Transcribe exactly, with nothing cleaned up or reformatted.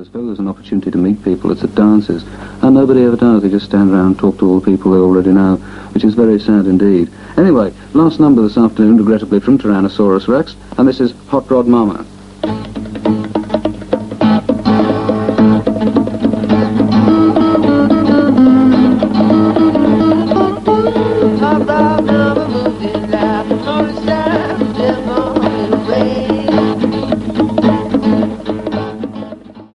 Bakersfield, there's an opportunity to meet people. It's at dances, and nobody ever does. They just stand around and talk to all the people they already know, which is very sad indeed. Anyway, last number this afternoon, regrettably, from Tyrannosaurus Rex, and this is Hot Rod Mama.